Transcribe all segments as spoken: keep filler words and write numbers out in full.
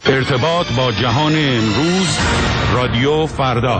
ارتباط با جهان امروز، رادیو فردا.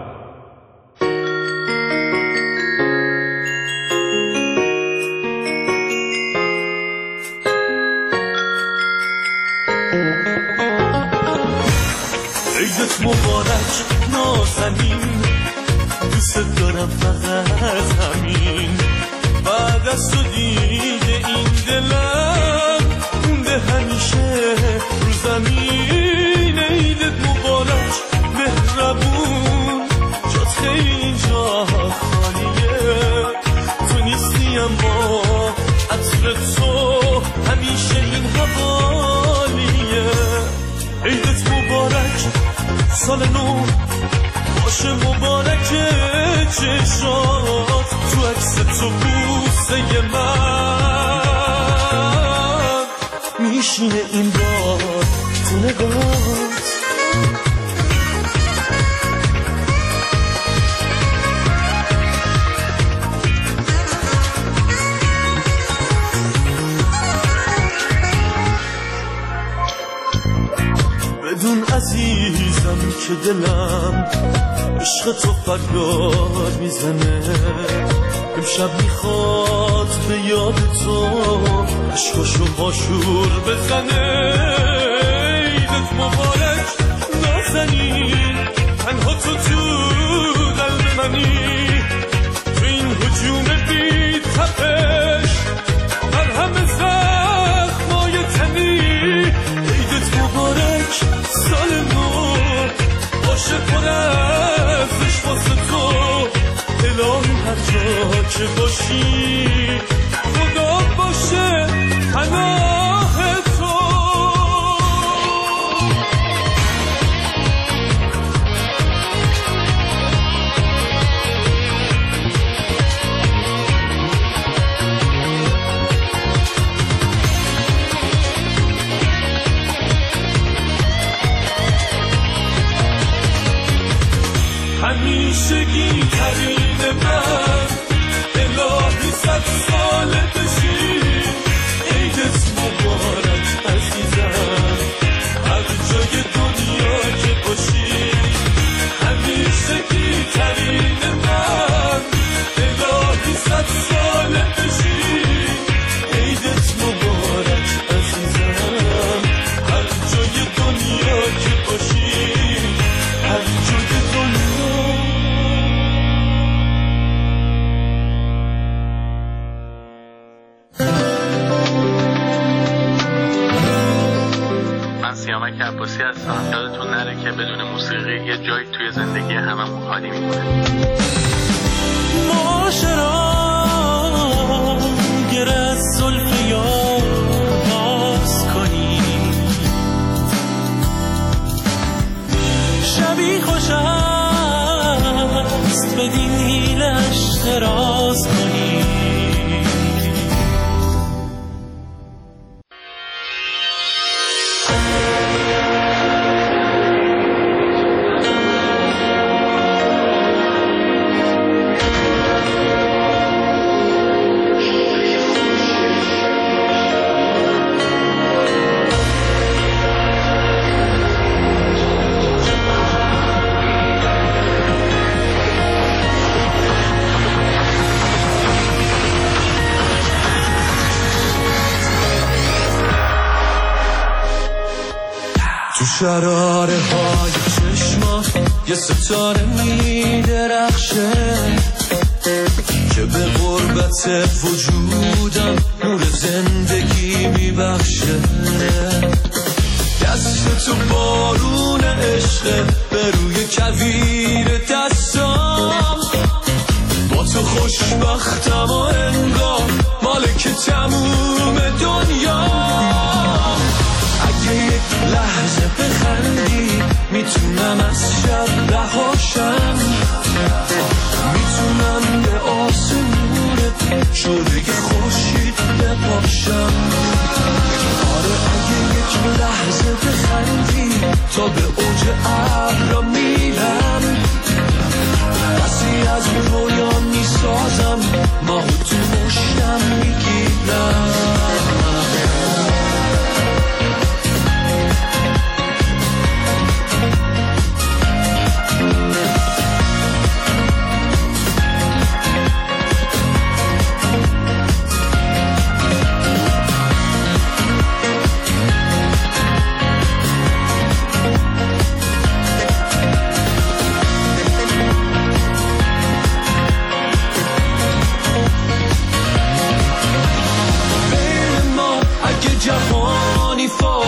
عیدت مبارک نازنین، دوست دارم فقط همین. بعد از تو دیده این دلم مونده همیشه رو زمین. عیدت مبارک مهربون، جات خیلی اینجا خالیه. تو نیستی اما عطر تو همیشه این حوالیه. عیدت مبارک، سال نو باشه مبارک چشات، تو عکس تو بوسه من میشینه این بار تو نگات. بدون عزیزم که دلم عشق تو فریاد میزنه. امشب میخواد به یاد تو عشقاشو باشور بزنه. عیدت مبارک نازنین، تنها تو تو قلب منی. تو این هجوم بی تپش مرهم زخمای تنی. عیدت مبارک، سال نو باشه پر از عشق واسه تو. الهی هر جا که باشی خدا باشه پناه تو. همیشگی ترین من، الهی صد ساله بشی. عیدت مبارک عزیزم، هر جای دنیا که باشی. همیشگی ترین من، الهی صد ساله بشی. عیدت مبارک عزیزم، هر جای دنیا که باشی. هر جای دنیا. سیامک عباسی هستم. یادتون نره که بدون موسیقی یه جایی توی زندگی هممون خالی میمونه. ماجرا گر از زلف یار باز کنی، شبی خوش است بدین هیلش دراز کنی. شراره های چشمات یه ستاره می درخشه که به غربت وجودم نور زندگی می بخشه. دست تو بارون عشقه به روی کویر دستام. با تو خوشبختم و انگار مالک تموم دنیا. اگه یک لحظه بخندی میتونم از شب رهاشم. میتونم به آسمونت شده خورشید بپاشم. آره اگه یک لحظه بخندی تا به اوج ابرا میرم. بسی از رویا میسازم ماهو تو مشتم میگیرم.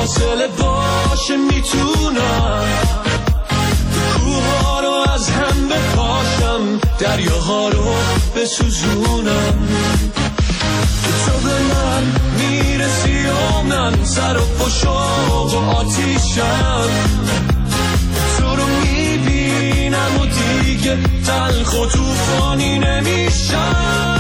فاصله باشه میتونم کوها رو از هم بپاشم، دریاها رو بسوزونم. تو به من میرسی و من سر و پشت و آتیشم، تو رو میبینم و دیگه تلخ و توفانی نمیشم.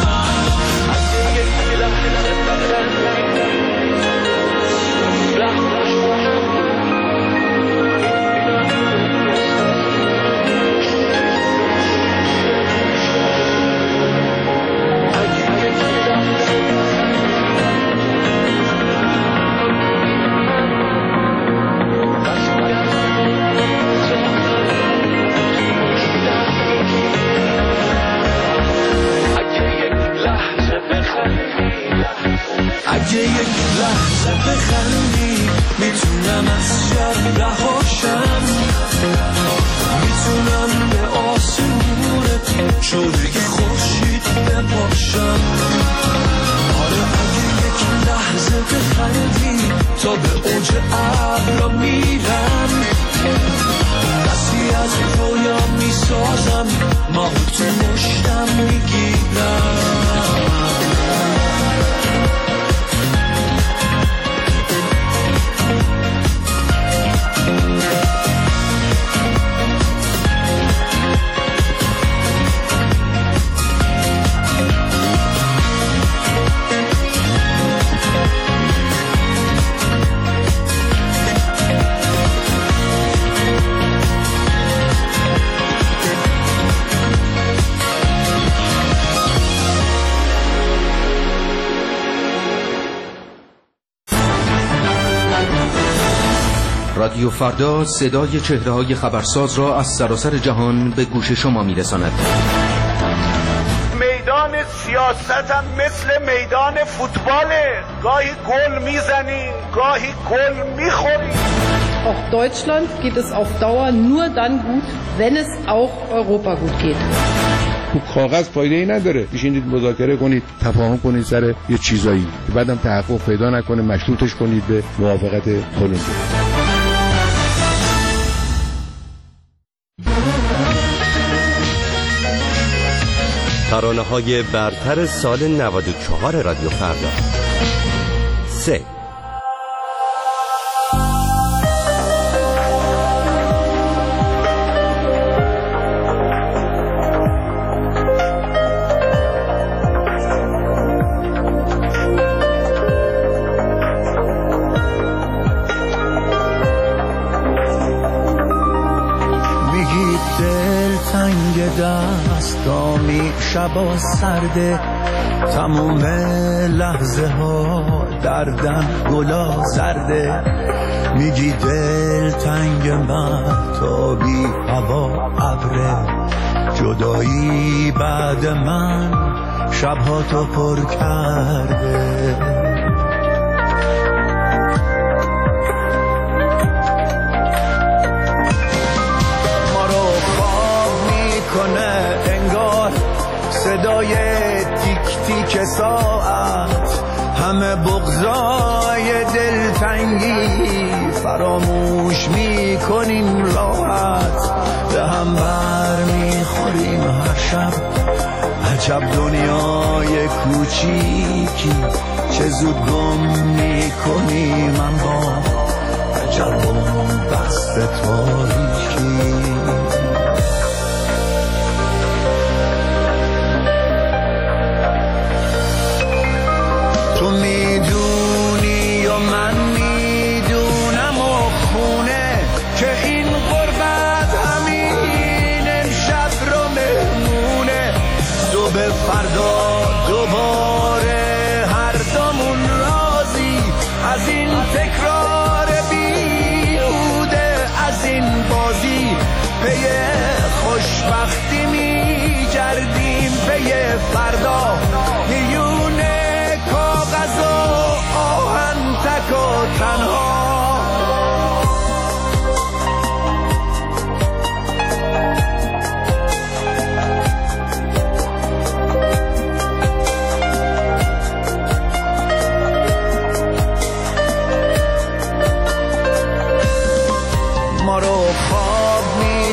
اگه یک لحظه بخندی میتونم از شب رهاشم، میتونم به آسمونت شده خورشید بپاشم. آره اگه یک لحظه بخندی تا به اوج ابرا میرم، دستی از رویا میسازم، ماه تو مشتم میگیرم. رادیو فردا صدای چهره‌های خبرساز را از سراسر جهان به گوش شما می‌رساند. میدان سیاست هم مثل میدان فوتباله، گاهی گل میزنیم گاهی گل میخوریم. Auch Deutschland geht es auf Dauer nur dann gut, wenn es auch Europa gut geht. تو کاغذ فایده ای نداره، بشینید مذاکره کنید، تفاهم کنید سر یه چیزایی که بعدم تحقق پیدا نکنه، مشروطش کنید به موافقت کلمبیا. ترانه‌های برتر سال نود و چهار رادیو فردا. سه دستامی شبا سرده، تموم لحظه ها دردن گلا زرده. میگی دل تنگ مهتابی هوا ابره، جدایی بعد من شبها تو پر کرده. صدای تیک تیک ساعت، همه بغضای دلتنگی فراموش میکنیم راحت. به هم بر میخوریم هر شب، عجب دنیای کوچیکی، چه زود گم میکنیم اما عجب اون بست تاریکی. تو میدونی و من میدونم و خونه که این غربت همین امشب رو مهمونه. صبح فردا دوباره هر دومون راضی از این تکرار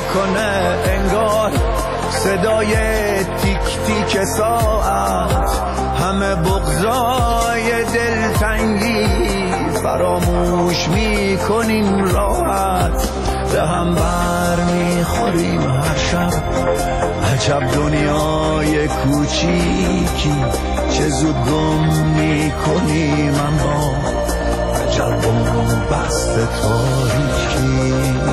میکنه انگار صدای تیک تیک ساعت، همه بغضای دلتنگی فراموش میکنیم راحت، به هم بر میخوریم هر شب، عجب دنیای کوچیکی چه زود گم میکنیم اما عجب بست تاریکی.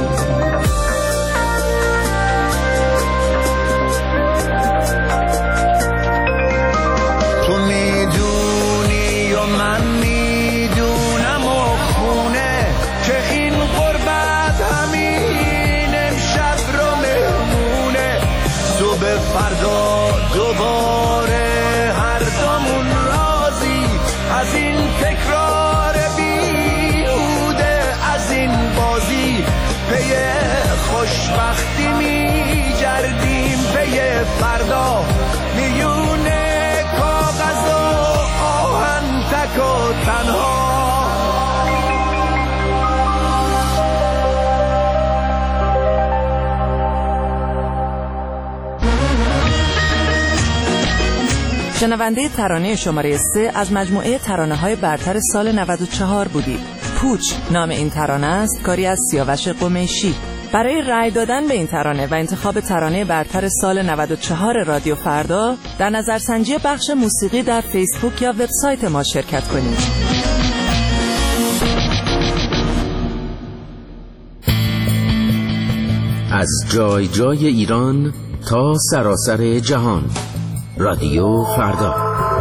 تو میدونی و من میدونم و خونه که این غربت همین امشب رو مهمونه، صبح فردا دوباره هر دومون راضی از این تکرار بیهوده، از این بازی پی خوشبختی میگردیم، پی فردا میلیون کاغذ و آهن تک و تنها. شنونده ترانه شماره سه از مجموعه ترانه‌های برتر سال نود و چهار بودید. پوچ نام این ترانه است، کاری از سیاوش قمیشی. برای رأی دادن به این ترانه و انتخاب ترانه برتر سال نود و چهار رادیو فردا در نظرسنجی بخش موسیقی در فیسبوک یا وبسایت ما شرکت کنید. از جای جای ایران تا سراسر جهان، رادیو فردا.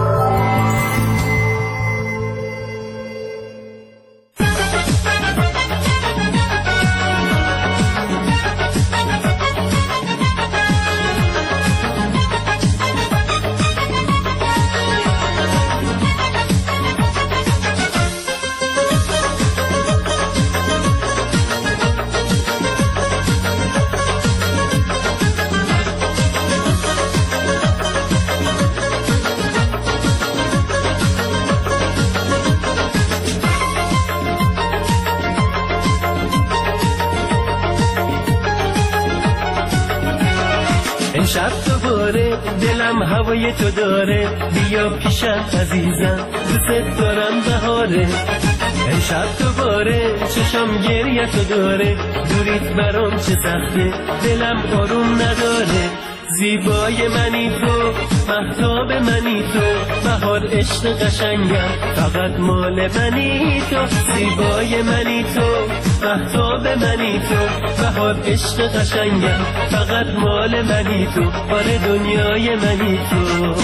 امشب دوباره دلم هوای تو داره، بیا پیشم عزیزم دوست دارم بهاره. امشب دوباره چشم گریه تو داره، دوریت برام چه سخته دلم آروم نداره. زیبای منی تو، مهتاب منی تو، بهار عشق قشنگم فقط مال منی تو. زیبای منی تو، مهتاب منی تو، بهار عشق قشنگم فقط مال منی تو، آره دنیای منی تو.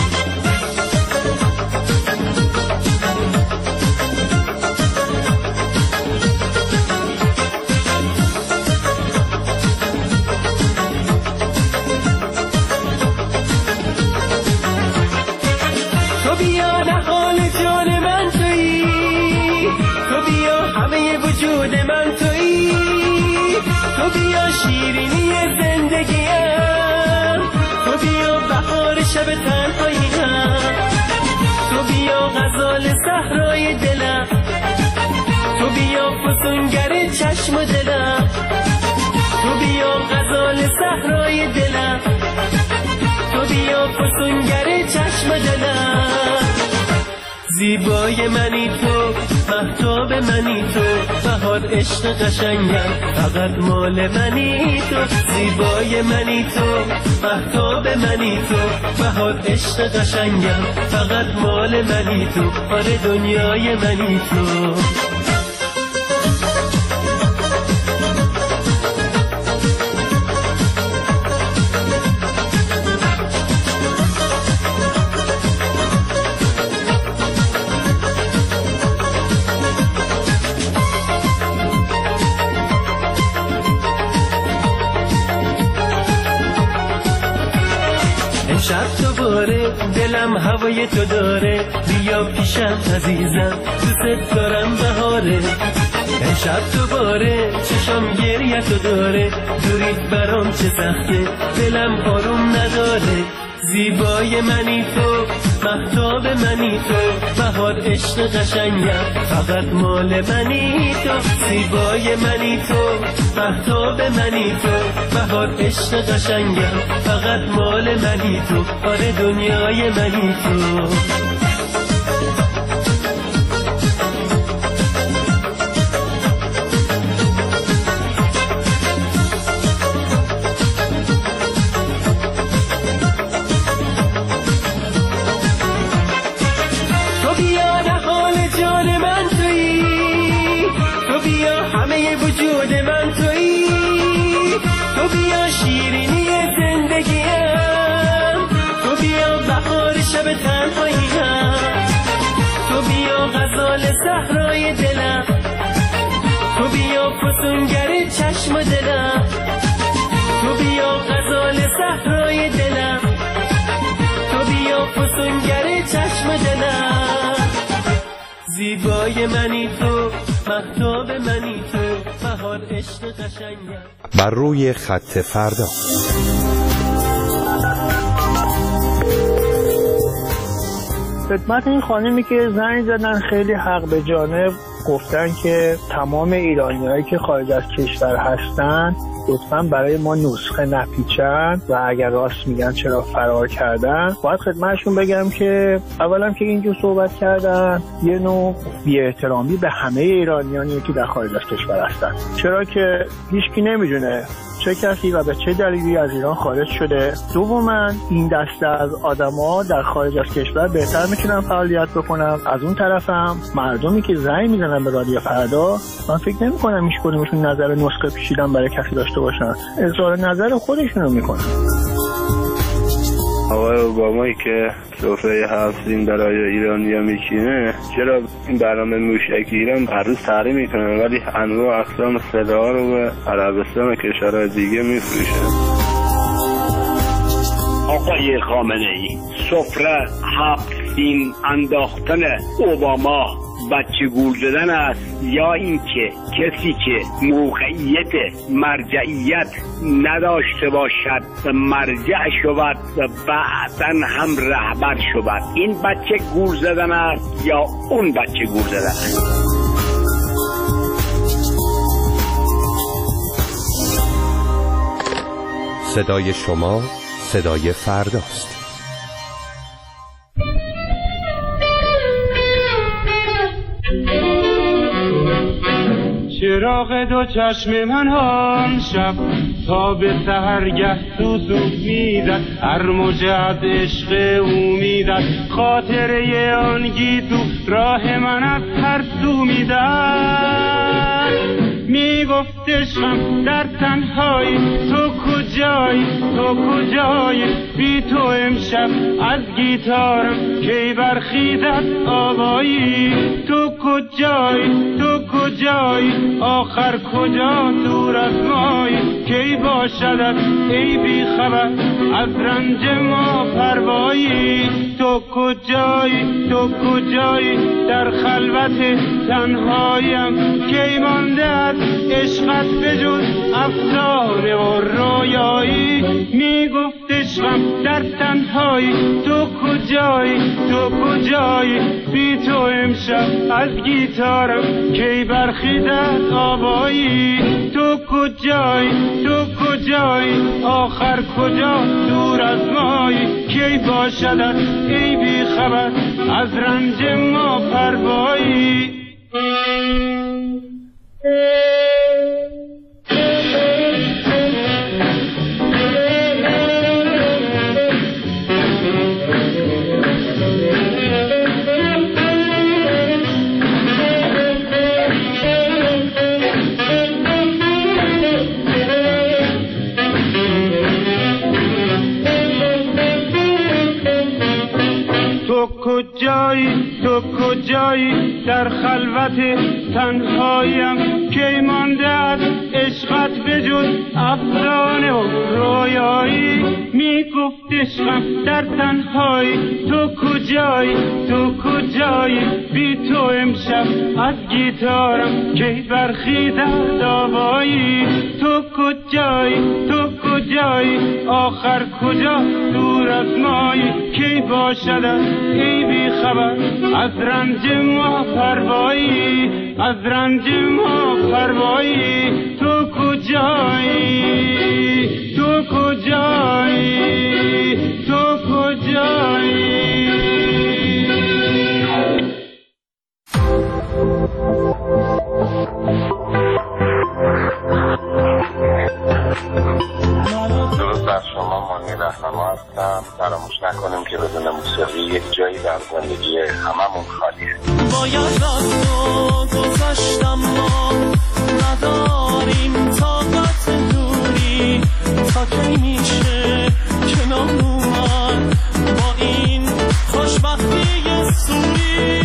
تو بیا شیرینی زندگیم، تو بیا بهار شب تنهاییم، تو بیا غزال صحرای دلم، تو بیا فسونگر چشم و دلم، تو بیا غزال صحرای دلم، تو بیا فسونگر چشم و دلم. زیبای منی تو، مهتاب منی تو، بهار عشق قشنگم فقط مال منی تو. زیبای منی تو، مهتاب منی تو، بهار عشق قشنگم فقط مال منی تو، آره دنیای منی تو. امشب دوباره دلم هوای تو داره، بیا پیشم عزیزم دوست دارم بهاره. امشب دوباره چشم گریه تو داره، دوریت برام چه سخته دلم آروم نداره. زیبای منی تو، مهتاب منی تو، بهار عشق قشنگم فقط مال منی تو، زیبای منی تو، مهتاب منی تو، بهار عشق قشنگم فقط مال منی تو، آره دنیای منی تو. وجود من تویی، تو بیا شیرینی زندگیم، تو بیا بهار شب تنهاییم، تو بیا غزال صحرای دلم، تو بیا فسونگر چشم و دلم، تو بیا غزال صحرای دلم، تو بیا فسونگر چشم و دلم، زیبای منی تو، مهتاب منی تو، بهار عشق قشنگم. بر روی خط فردا. خدمت این خانمی که زنگ زدن خیلی حق به جانب گفتن که تمام ایرانیایی که خارج از کشور هستن لطفاً برای ما نسخه نپیچن و اگر راست میگن چرا فرار کردن. باید خدمتشون بگم که اولا که اینجور صحبت کردن یه نوع بی‌احترامی به همه ایرانیانی که در خارج از کشور هستن، چرا که هیچکی نمیدونه چه کسی و به چه دلیلی از ایران خارج شده. دوما این دسته از آدما در خارج از کشور بهتر میتونن فعالیت بکنن. از اون طرفم مردمی که زنگ میزنن به رادیو فردا، من فکر نمی‌کنم هیچ کدومشون نظر نسخه پیچیدن برای کسی داشته باشن، اظهار نظر خودشونو میکنن. آقای اوبامایی که سفره هفت زین برای ایرانیا میشینه، چرا این برنامه موشکی ایران هر روز تحریم میکنن ولی انواع اقسام سلاح رو به عربستان و کشورهای دیگه میفروشن؟ آقای خامنه ای، سفره هفت زین انداختن اوباما بچه گول زدن است یا اینکه کسی که موقعیت مرجعیت نداشته باشد و مرجع شود و بعدن هم رهبر شود؟ این بچه گول زدن است یا اون بچه گول زدن است؟ صدای شما صدای فرداست. چراغ دو چشم من آن شب تا به سحرگه سوسو میزد، هر موجه از عشق او میزد، خاطره آن گیسو راه من از هر سو میزد. میگفت عشقم در تنهایی تو کجایی، تو کجایی، بی تو امشب از گیتارم کی برخیزد آوایی. تو کجایی، تو کجایی، آخر کجا دور از مایی، کی باشدت ای بی خبر از رنج ما پروایی. تو کجایی، تو کجایی، در خلوت تنهاییم کی مانده از عشقت بجز افسانه و رویایی. میگفت عشقم در تنهایی تو کجایی، تو کجایی، بی تو امشب از گیتارم کی برخیزد آوایی. تو کجایی، تو کجایی، آخر کجا دور از مایی، کی باشدت ای بی خبر از رنج ما پروایی. تو کجایی، تو کجایی، در خلوت تنهاییم کی مانده از عشقت بجز افسانه و رویایی. میگفت عشقم در تنهایی تو کجایی، تو کجایی، بی تو امشب از گیتارم کی برخیزد آوایی. تو کجایی، تو کجایی، آخر کجا دور از مایی، کی باشد ای بی خبر از رنج ما پروایی، از رنج ما پروایی. تو کجایی، تو کجایی، تو کجایی؟ درست بر شما مانی رهنما هستم. فراموش نکنیم که بدون موسیقی یک جایی در زندگی هممون خالیه. باید از تو گذشتم ما نداریم طاقت دوری، تا کی میشه کنار اومد با این خوشبختی سوری.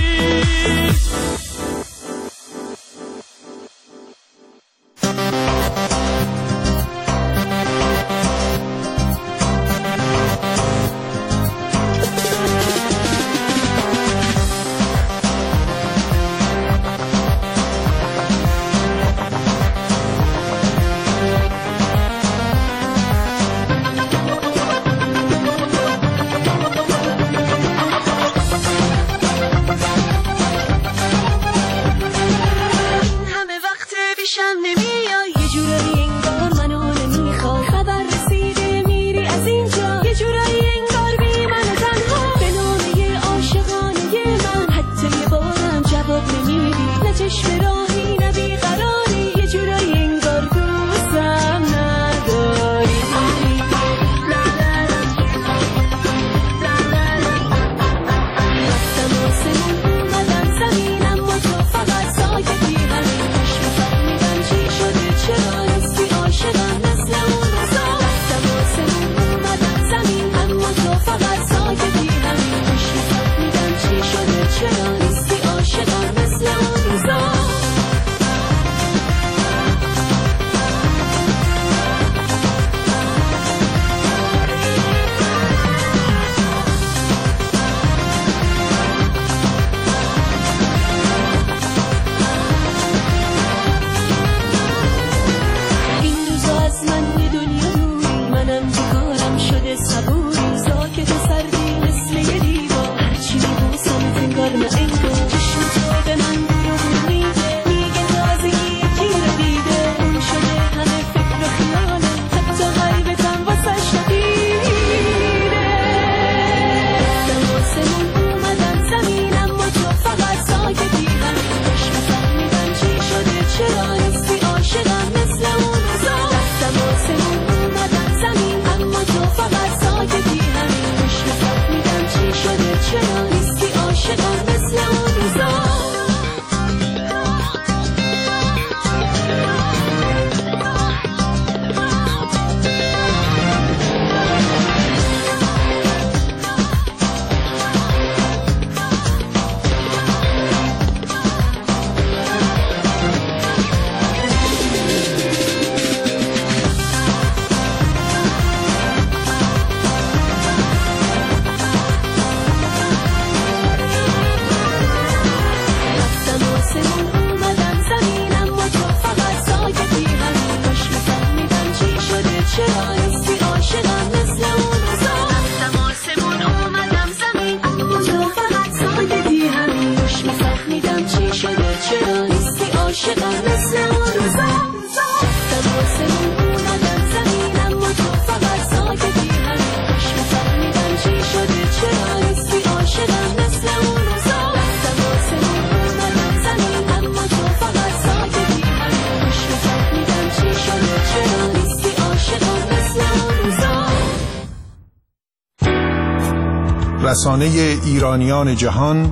رسانه ایرانیان جهان،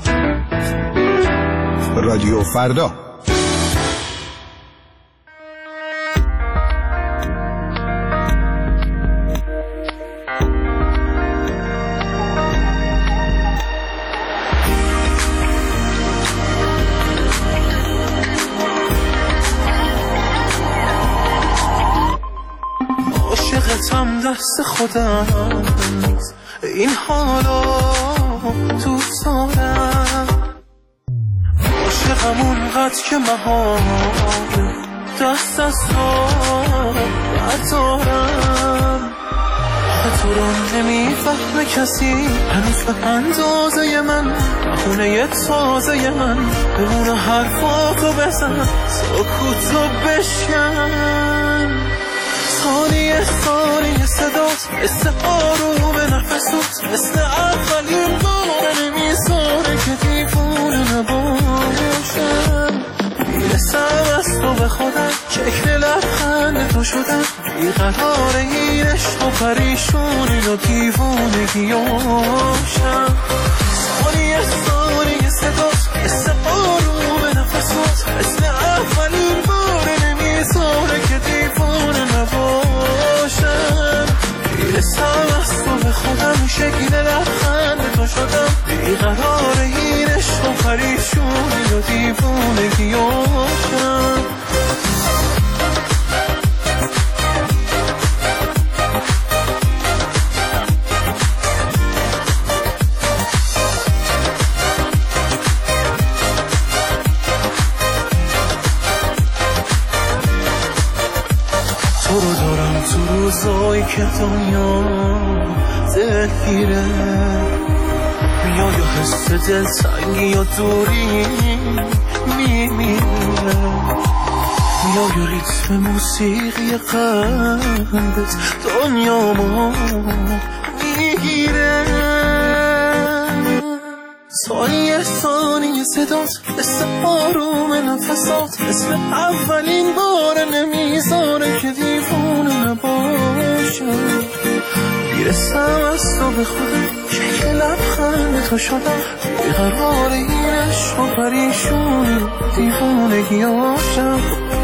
رادیو فردا. عاشقتم دست خودم این حالا تو سارم، عاشقم اونقدر که محال دست از تو ندارم. عشق تو رو نمیفهمه کسی، هنوز به اندازه من بهونه تازه من، بمونه حرفاتو بزن سکوتو بشکن. ثانیه ثانیه صدات مثل آروم نفسات، مثل اولین بار نمیذاره که دیوونه نباشم. میرسم از تو به خودم، شکل لبخند تو شدم، بیقرار این عشق و پریشونی و دیوونگیاشم. ثانیه ثانیه صدات مثل آروم نفسات، مثل اولین بار نمیذاره که دیوونه نباشم. میرسم از تو به خودم، شکل لبخند تو شدم، بیقرار این عشق و پریشونی و دیوونگیاشم. تو رو دارم تو روزایی که دنیا دلگیره، میای و حس دلتنگی و دوری میمیره، میای و ریتم موسیقی قلبت دنیامو میگیره. ثانیه ثانیه صدات مثل آروم نفسات، مثل اولین بار نمیذاره که دیوونه نباشم. میرسم از تو به خودم، شکل لبخند تو شدم، بیقرار این عشق و پریشونی دیوونگیاشم.